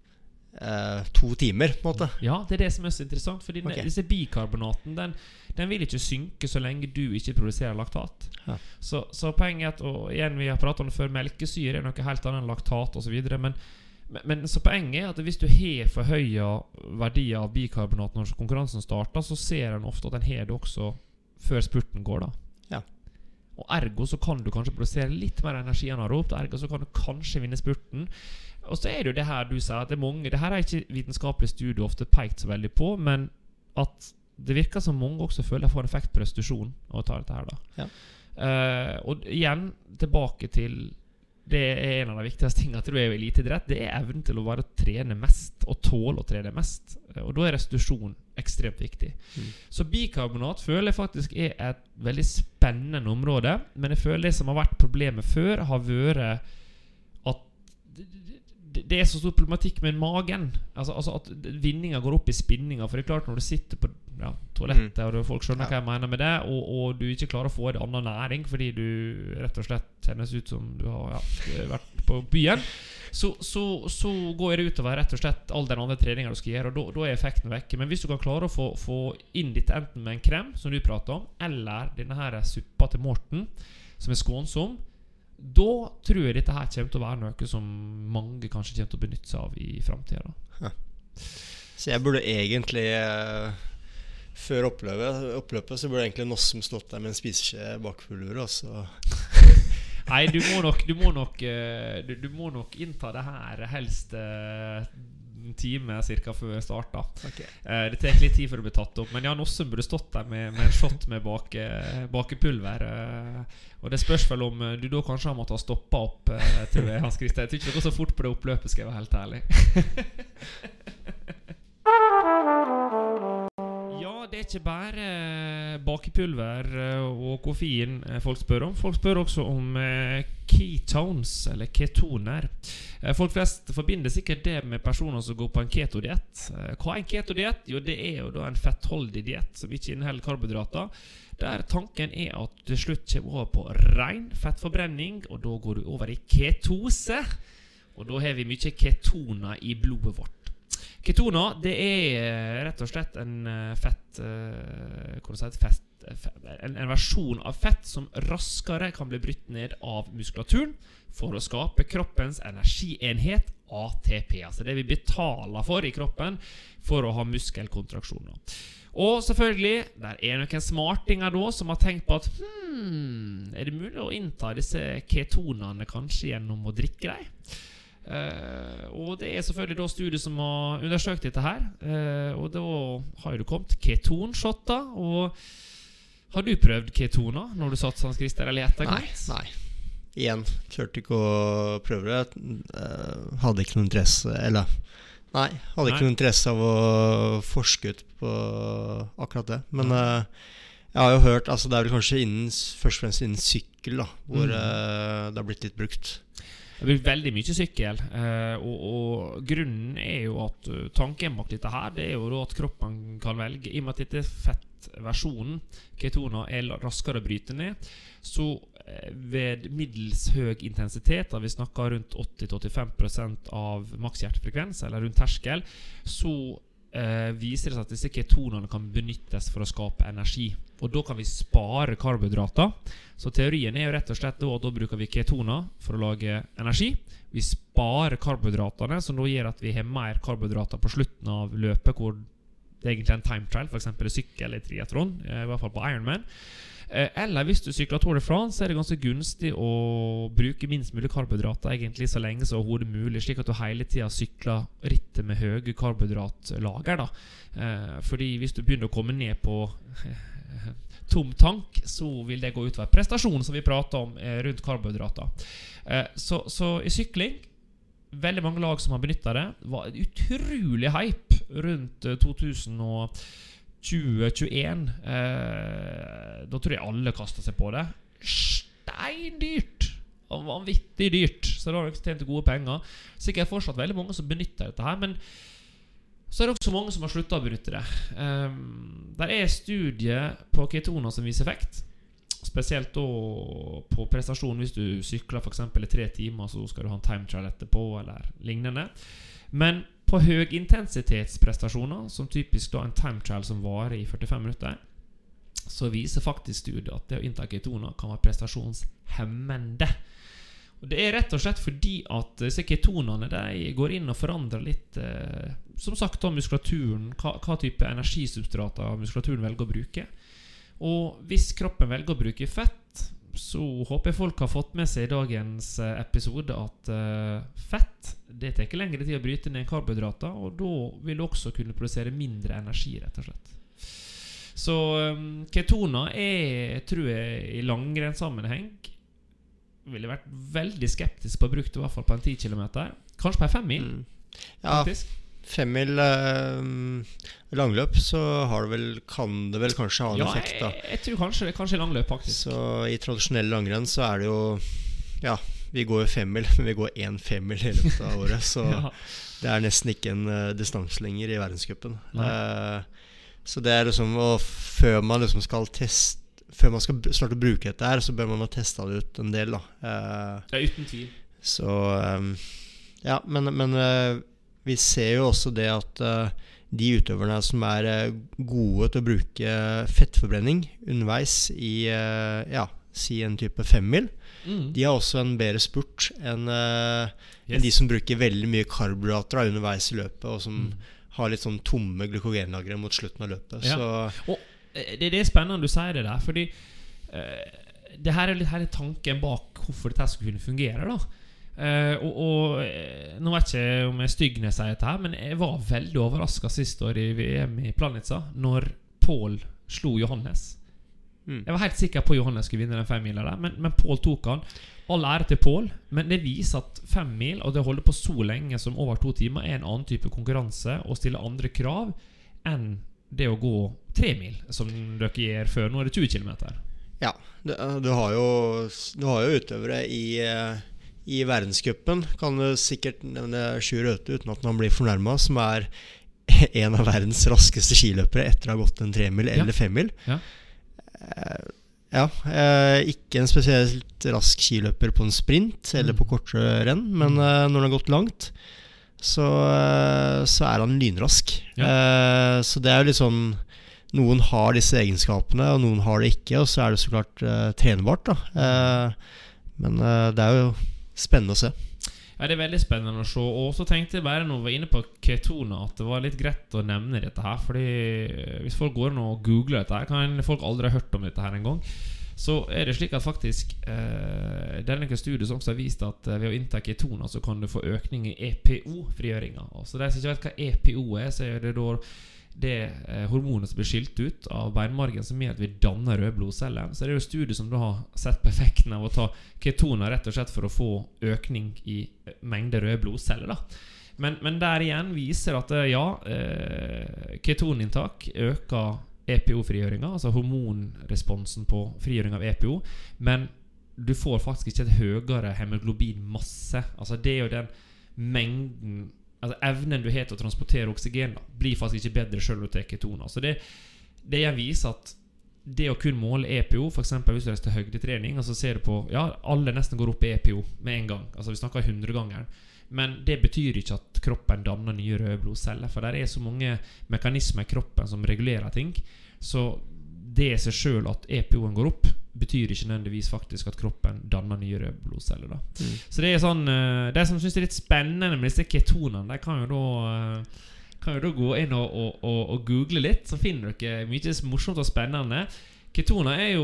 eh, to timer, på en måte? Ja, det er det som er så interessant. Fordi Ok. disse bikarbonaten den, den vil ikke synke så lenge du ikke produserer laktat. Ja. Så, så poenget er at, og igjen vi har pratet om det før, melkesyre er noe helt annet enn laktat og så videre, men, men, men så poenget er at hvis du har forhøyet verdier av bikarbonat når konkurransen starter, så ser en ofte at en har det også før spurten går da. Ja. Og ergo så kan du kanskje produsere litt mer energi enn aerobt, ergo så kan du kanskje vinne spurten. Og så er det jo det her du sier, at det er mange, det her er ikke vitenskapelig studie ofte pekt så veldig på, men at det virker som mange også føler får en effekt på restitusjon av å ta dette her da. Ja. Eh, og igjen, tilbake til det er en av de viktigste tingene tror jeg er eliteidrett, det er evnen til å bare trene mest og tåle å trene mest, og da er restitusjon ekstremt viktig. Mm. Så bikarbonat føler jeg faktisk er et veldig spennende område, men jeg føler det som har vært problemet før har vært at det, det er så stor problematikk med magen, altså, altså at vinninga går opp i spinninga, for det er klart når du sitter på ja, toalettet mm. og folk skjønner Ja. hva jeg mener med det, og, og du ikke klarer å få det annen næring fordi du rett og slett kjennes ut som du har ja, vært på byen, så, så, så går det utover rett og slett all den andre treningen du skal gjøre, og da, da er effekten vekke. Men hvis du kan klare å få, få inn ditt enten med en krem, som du prater om, eller denne her suppa til Morten, som er skånsom, da tror jeg dette her kommer til å være noe som mange kanskje kommer til å benytte seg av i fremtiden. Ja. Så jeg burde egentlig eh, før oppløpet, oppløpet så burde egentlig Nossum stått der med en spiseskje bakpulver og så Nei, du må nok du må nok, eh, du, du må nok innta det her helst eh, en time cirka før start da. okay. Eh, det tar litt tid for å bli tatt opp, men ja, Nossum burde stått der med, med en shot med bake, bakepulver, eh, og det spørs vel om eh, du da kanskje har måttet stoppe opp, eh, tror jeg, Hans Christian. Jeg tror ikke det går så fort på det oppløpet, skal jeg være helt ærlig. Ja, det er ikke bare eh, bakepulver eh, og koffein eh, folk spør om. Folk spør også om eh, ketones, eller ketoner. Eh, folk flest forbinder sikkert det med personer som går på en ketodiett. Eh, hva er en ketodiett? Jo, det er jo da en fettholdig diett som ikke inneholder karbohydrater, der tanken er at du til slutt kommer over på ren fettforbrenning, og da går du over i ketose, og da har vi mye ketoner i blodet vårt. Ketoner, det er rett og slett en fett, uh, hvordan si, fett, fett en, en versjon av fett som raskere kan bli brytt ned av muskulaturen for å skape kroppens energienhet A T P, altså det vi betaler for i kroppen for å ha muskelkontraksjoner. Og selvfølgelig, der er noen smartinger da som har tenkt på at hmm, er det mulig å innta disse ketonene kanskje gjennom å drikke dem? Uh, og det er selvfølgelig da studier som har undersøkt dette her, uh, og da har jo det kommet ketonshotter. Og har du prøvd ketoner når du satt Hans Christer eller i etterkant? Nei, nei. Igjen, klarte ikke å prøve det. uh, Hadde ikke noen interesse Eller Nei, hadde ikke Nei. noen interesse av å forske ut på akkurat det. Men uh, jeg har jo hørt, altså det er vel kanskje innen, først og fremst innen sykkel da, hvor Mm. uh, det har blitt litt brukt. Det blir veldig mye sykkel, eh, og, og grunnen er jo at uh, tanken bak dette her, det er jo da at kroppen kan velge, i og med at dette fettversjonen, ketoner, er la- raskere å bryte ned, så eh, ved middels høy intensitet, da vi snakker rundt åtti til åttifem prosent av makshjertefrekvens, eller rundt terskel, så eh, viser det seg at disse ketonene kan benyttes for å skape energi. Og da kan vi spare karbohydrater. Så teorien er jo rett og slett da, at da bruker vi ketoner for å lage energi. Vi sparer karbohydratene, som da gjør at vi har mer karbohydrater på slutten av løpet, hvor det er egentlig en time trial, for eksempel i sykkel eller triathlon, i hvert fall på Ironman. Eh, Eller hvis du sykler Tour de France, så er det ganske gunstig å bruke minst mulig karbohydrater egentlig så lenge så overhodet mulig, slik at du hele tiden sykler rittet med høye karbohydratlager da. Eh, Fordi hvis du begynner å komme ned på tom tank, så vil det gå utover prestasjon som vi prater om eh, rundt karbohydrater. Eh, så, så i sykling veldig mange lag som har benyttet det. Det var et utrolig hype rundt to tusen tjue tjueen. Eh, da tror jeg alle kastet seg på det. Steindyrt! Og vanvittig dyrt. Så da har de tjent gode penger. Sikkert fortsatt veldig mange som benytter dette her, men så er det også mange som har sluttet å benytte det. Um, der er studier på ketoner som viser effekt. Spesielt da på prestasjon. Hvis du sykler for eksempel i tre timer, så skal du ha en time trial etterpå, eller lignende. Men på høyintensitetsprestasjoner, som typisk da en time trial som varer i førtifem minutter, så viser faktisk studiet at det å innta ketoner kan være prestasjonshemmende. Og det er rett og slett fordi at disse ketonene de går inn og forandrer litt eh, som sagt da muskulaturen, hva, hva type energisubstrater muskulaturen velger å bruke. Og hvis kroppen velger å bruke fett, så håper jeg folk har fått med seg i dagens episode at eh, fett, det tar ikke lengre tid å bryte ned karbohydrater, og da vil du også kunne produsere mindre energi rett og slett. Så um, ketoner er, tror jeg, i langrennssammenheng ville vært veldig skeptisk på å bruke det, i hvert fall på en ti kilometer. Kanskje på en fem mil, mm. Ja, faktisk. Fem mil eh, langløp, så har det vel, kan det vel kanskje ha en ja, effekt da. Jeg, jeg tror kanskje det kanskje langløp, faktisk. Så i tradisjonell langrenn så er det jo, ja, vi går jo fem mil, men vi går en fem mil i løpet av året, så ja. Det er nesten ikke en uh, distans lenger i verdenscupen. Uh, så det er liksom, og før man liksom skal teste, før man skal starte å bruke dette her, så bør man ha testet det ut en del da. Uh, det er uten tvil. Så, um, ja, men, men uh, vi ser jo også det at uh, de utøverne som er uh, gode til å bruke fettforbrenning underveis i, uh, ja, si en type femmil, mm. de har også en bedre spurt enn, uh, yes. enn de som bruker veldig mye karbohydrater da, underveis i løpet, og som mm. har litt sånn tomme glykogenlagre mot slutten av løpet. Ja. Så og det, det er spennende du sier det der, fordi uh, det her er litt her er tanken bak hvorfor dette skulle kunne fungere da. Uh, og, og nå vet jeg ikke om jeg er stygg når jeg sier dette her, men jeg var veldig overrasket sist år i V M i Planica når Paul slo Johannes. Mm. Jeg var helt sikker på at Johannes skulle vinne den fem mila der, men, men Paul tok han. All ære til Paul, men det viser at fem mil, og det holder på så lenge som over to timer, er en annen type konkurranse og stiller andre krav enn det å gå tre mil, som dere gjør før. Nå er det tjue kilometer. Ja, du, du, har jo, du har jo utøvere i, i verdenscupen, kan du sikkert nevne Sjur Røthe uten at han blir fornærmet, som er en av verdens raskeste skiløpere etter å ha gått en tre mil eller fem mil. Ja. Ja, ikke en spesielt rask skiløper på en sprint eller på kortere renn, men når han har gått langt, så, så er han lynrask. Ja. Så det er jo litt sånn, noen har disse egenskapene, og noen har det ikke, og så er det så klart uh, trenbart da. Uh, men uh, det er jo spennende å se. Ja, det er veldig spennende å se. Og så tenkte jeg bare når vi var inne på ketoner at det var litt greit å nevne dette her, fordi hvis folk går inn og googler dette her, kan folk aldri ha hørt om dette her en gang. Så er det slik at faktisk eh, det er noen studier som også har vist at ved å innta ketoner så kan du få økning i E P O-frigjøringa. Så de som ikke vet hva E P O er, så er det da det eh, hormonet som blir skilt ut av beinmargen som gjør at vi danner røde blodceller. Så det er jo studier som da har sett på effekten av å ta ketoner rett og slett for å få økning i mengde røde blodceller da. Men, men der igjen viser at ja, eh, ketoninntak øker E P O-frigjøringa, altså hormonresponsen på frigjøring av E P O, men du får faktisk ikke et høyere hemoglobinmasse. Altså det er jo den mengden, altså evnen du har til å transportere oksygen da, blir faktisk ikke bedre selv om du tar ketoner. Så det, det jeg viser at det å kun måle E P O, for eksempel hvis du reiser til høydetrening, og så ser du på, ja, alle nesten går opp i E P O med en gang, altså vi snakker hundre ganger, men det betyr ikke at kroppen danner nye røde blodceller, for der er så mange mekanismer i kroppen som regulerer ting, så det i seg selv at E P O-en går opp betyr ikke nødvendigvis faktisk at kroppen danner nye røde blodceller da. Mm. Så det er sånn, det som synes det er litt spennende med disse ketonene, de kan jo da kan jo da gå inn og, og, og, og google litt, så finner dere mye morsomt og spennende. Ketoner er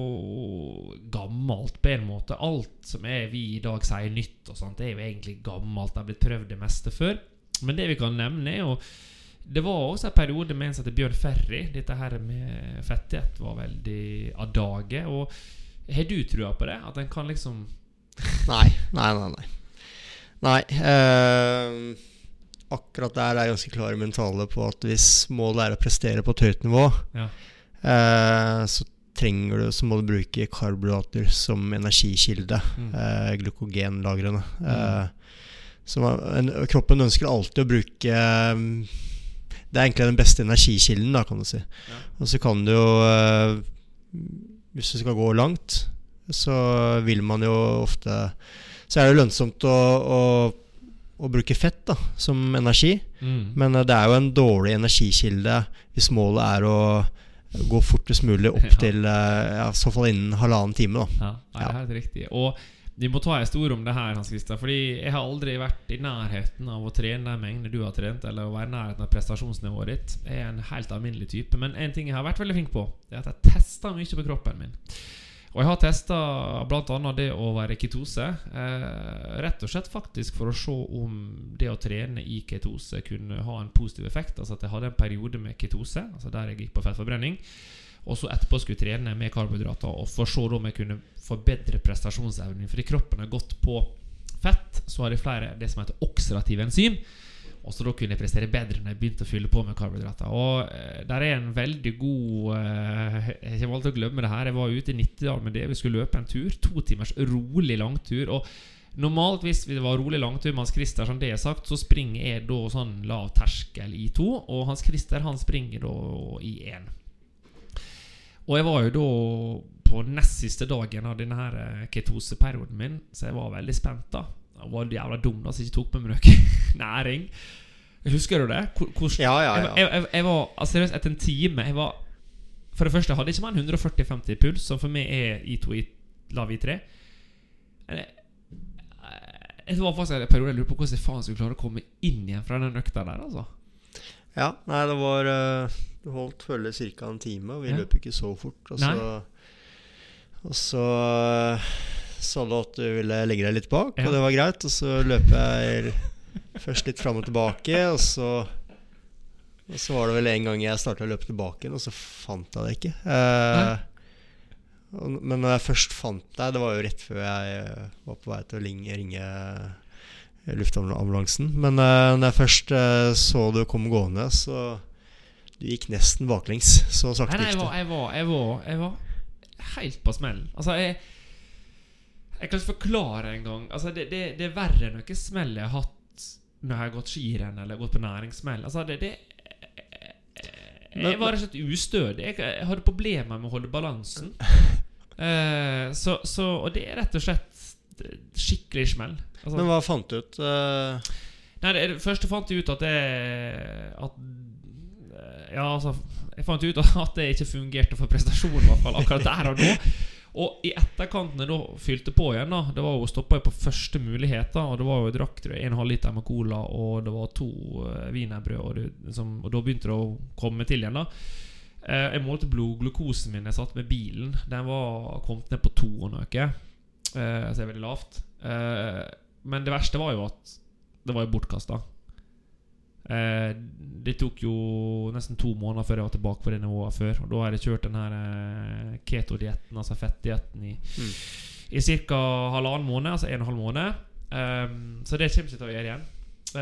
jo gammelt på en måte. Alt som er vi i dag sier nytt og sånt, det er jo egentlig gammelt. Det har blitt prøvd det meste før. Men det vi kan nevne er jo, det var også en periode med en som heter Bjørn Ferry. Dette her med fettighet var veldig av dage. Og har du trua på det? At den kan liksom... Nei, nei, nei, nei. Nei, eh, akkurat der er jeg ganske klar i mentale på at hvis målet er å prestere på et høyt nivå, Ja. eh, så trenger du, så må du bruke karbohydrater som energikilde, Mm. eh, glykogenlagrene. Eh, så man, en, kroppen ønsker alltid å bruke eh, det er egentlig den beste energikilden da, kan du si. Ja. Og så kan du jo eh, hvis du skal gå langt, så vil man jo ofte, så er det lønnsomt å, å, å bruke fett da, som energi, Mm. men eh, det er jo en dårlig energikilde hvis målet er å gå fortest mulig opp Ja. til eh, ja, i så fall innen halvannen time da. Ja, nei, det er helt riktig. Og vi må ta en stor om det her, Hans Christian, fordi jeg har aldri vært i nærheten av å trene den mengden du har trent, eller å være i nærheten av prestasjonsnivået ditt. Jeg er en helt alminnelig type, men en ting jeg har vært veldig flink på, det er at jeg tester mye på kroppen min. Og jeg har testet blant annet det å være i ketose, eh, rett og slett faktisk for å se om det å trene i ketose kunne ha en positiv effekt. Altså at jeg hadde en periode med ketose, altså der jeg gikk på fettforbrenning, og så etterpå skulle jeg trene med karbohydrater, og for å se om jeg kunne forbedre prestasjonsevnen. Fordi kroppen har gått på fett, så har jeg flere det som heter oksidative enzym, og så da kunne jeg prestere bedre når jeg begynte å fylle på med karbohydrater. Og eh, der er en veldig god eh, jeg kommer alltid til å glemme det her. Jeg var ute i Nittedal med det. Vi skulle løpe en tur, to timers rolig langtur. Og normalt hvis det var rolig langtur med Hans Christer, som det er sagt, så springer jeg da sånn lav terskel i to, og Hans Christer han springer da i en. Og jeg var jo da på nest siste dagen av denne her ketoseperioden min, så jeg var veldig spent da. Jeg var jævla dum da, så jeg ikke tok med meg noe næring. Husker du det? Hvor, hvor, Ja, ja, ja. Jeg, jeg, jeg var, altså seriøst, etter en time, jeg var, for det første, jeg hadde ikke mer enn hundre førti femti puls, som for meg er I to, I, lav I tre. Jeg, jeg var faktisk en periode, jeg lurer på hvordan jeg faen skulle klare å komme inn igjen fra den økta der, altså. Ja, nei, det var uh, du holdt følge cirka en time, og vi Ja. løp ikke så fort, og så, og så uh, sa du at du ville legge deg litt bak, Ja. og det var greit, og så løp jeg først litt frem og tilbake, og så, og så var det vel en gang jeg startet å løpe tilbake, og så fant jeg det ikke. Uh, og, men når jeg først fant deg, det var jo rett før jeg uh, var på vei til å ringe, ringe luftambulansen, men uh, når jeg først uh, så du komme gående, så du gikk nesten baklengs, så sakte Nei, nei, gikk jeg det. var, jeg var, jeg var, jeg var helt på smellen. Altså, jeg Jeg kan ikke forklare en gang. Altså, det, det, det er verre enn noe smell jeg har hatt når jeg har gått skirenn eller gått på næringssmell. Altså, det, det Jeg var rett og slett ustødig. Jeg, jeg hadde problemer med å holde balansen. Eh, så, så, og det er rett og slett skikkelig smell. Altså, Men hva fant du ut? Uh, Nei, det, det første fant jeg ut at jeg at, Ja, altså Jeg fant ut at det ikke fungerte for prestasjon I hvert fall akkurat der og da. Og I etterkant når jeg da fylte på igjen da, det var jo stoppet på første mulighet da, og det var jo jeg drakk tror jeg, en halv liter med cola, og det var to uh, wienerbrød, og, det, som, og da begynte det å komme til igjen da. Uh, jeg målte blodglukosen min jeg satt med bilen. Den var kommet ned på to og noe, uh, så det er veldig lavt. Uh, men det verste var jo at det var jo bortkastet. Eh, det tok jo nesten to måneder før jeg var tilbake på det nivået før. Og da har jeg kjørt den her eh, keto-dietten, altså fettdietten I, mm. I cirka halvannen måned, altså en og en halv måned. um, Så det kommer ikke til å gjøre igjen.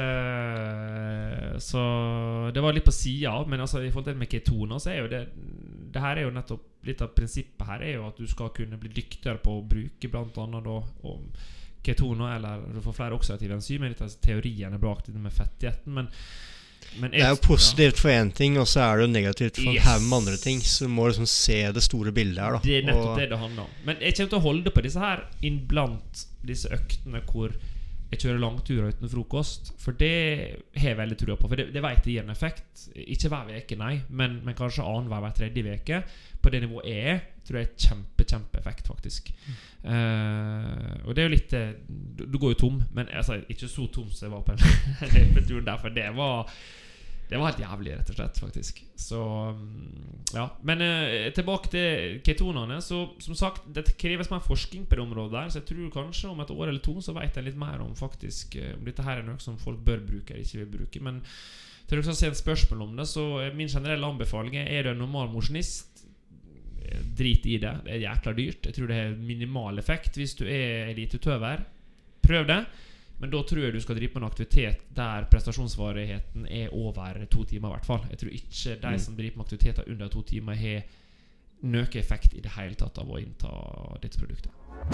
uh, Så det var litt på siden av. Men altså, I forhold til med ketoner så er jo det Det her er jo nettopp litt av prinsippet her er jo at du skal kunne bli dyktigere på å bruke blant annet da og ketoner, eller du får flere oksidative enzymer. Litt av teoriene bak det med fettdietten, men, men det er jo positivt ja. For en ting, og så er det jo negativt for yes. en haug med andre ting. Så du må liksom se det store bildet her da. Det er nettopp og... det det handler om. Men jeg kommer til å holde på disse her innblant disse øktene hvor jeg kjører langturer uten frokost. For det har jeg veldig trua på. For det, det vet jeg gir en effekt. Ikke hver veke, nei, men, men kanskje annen hver, hver tredje veke. På det nivået jeg er, tror jeg er kjempe, kjempe effekt faktisk. Mm. Uh, og det er jo litt du, du går jo tom, men altså, ikke så tom som jeg var på en løpetur der, for det var det var helt jævlig rett og slett faktisk. Så ja, men uh, tilbake til ketonene. Så som sagt, det kreves mer forskning på det området der. Så jeg tror kanskje om et år eller to så vet jeg litt mer om faktisk uh, om dette her er noe som folk bør bruke eller ikke vil bruke. Men til dere som ser en spørsmål om det, så er min generelle anbefaling er du en normal mosjonist, drit I det. Det er jækla dyrt. Jeg tror det har minimal effekt hvis du er eliteutøver. Prøv det. Men da tror jeg du skal drive på en aktivitet der prestasjonsvarigheten er over to timer I hvert fall. Jeg tror ikke de mm. som driver med aktiviteter under to timer har noe effekt I det hele tatt av å innta dette produktet.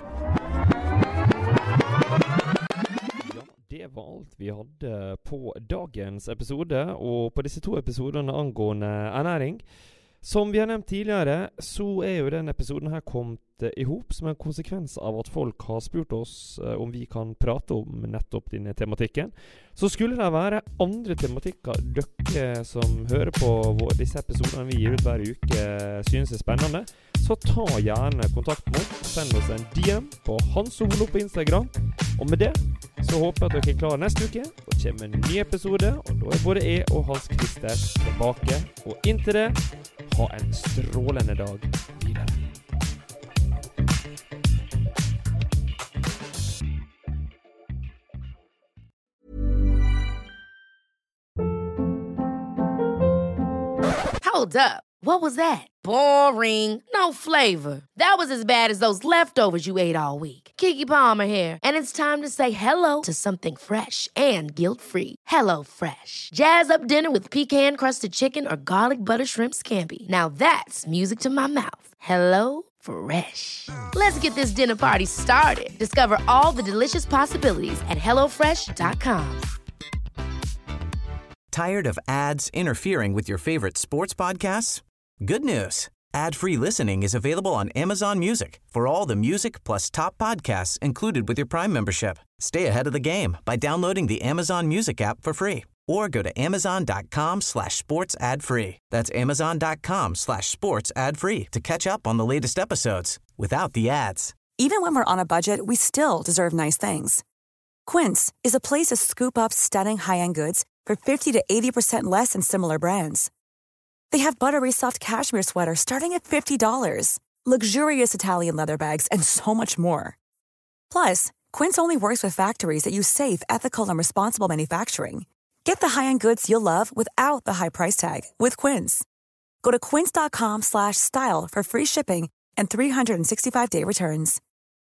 Ja, det var alt vi hadde på dagens episode, og på disse to episodene angående ernæring. Som vi har nevnt tidligere, så er jo den episoden her kommet eh, ihop som en konsekvens av at folk har spurt oss eh, om vi kan prate om nettopp denne tematikken. Så skulle det være andre tematikker dere som hører på vår, disse episodene vi gir ut hver uke synes er spennende, så ta gjerne kontakt med oss. Send oss en D M på Hans og Holo på Instagram. Og med det så håper jeg at dere er klare neste uke. Da kommer en ny episode, og da er både jeg og Hans Christer tilbake. Og inntil det, ha en strålende dag videre. Hold up. What was that? Boring. No flavor. That was as bad as those leftovers you ate all week. Keke Palmer here, and it's time to say hello to something fresh and guilt-free. Hello Fresh. Jazz up dinner with pecan-crusted chicken or garlic butter shrimp scampi. Now that's music to my mouth. Hello Fresh. Let's get this dinner party started. Discover all the delicious possibilities at hello fresh dot com. Tired of ads interfering with your favorite sports podcasts? Good news. Ad-free listening is available on Amazon Music for all the music plus top podcasts included with your Prime membership. Stay ahead of the game by downloading the Amazon Music app for free or go to amazon.com slash sports ad free. That's amazon.com slash sports ad free to catch up on the latest episodes without the ads. Even when we're on a budget, we still deserve nice things. Quince is a place to scoop up stunning high-end goods for fifty to eighty percent less than similar brands. They have buttery soft cashmere sweaters starting at fifty dollars, luxurious Italian leather bags, and so much more. Plus, Quince only works with factories that use safe, ethical, and responsible manufacturing. Get the high-end goods you'll love without the high price tag with Quince. Go to quince.com slash style for free shipping and three sixty-five day returns.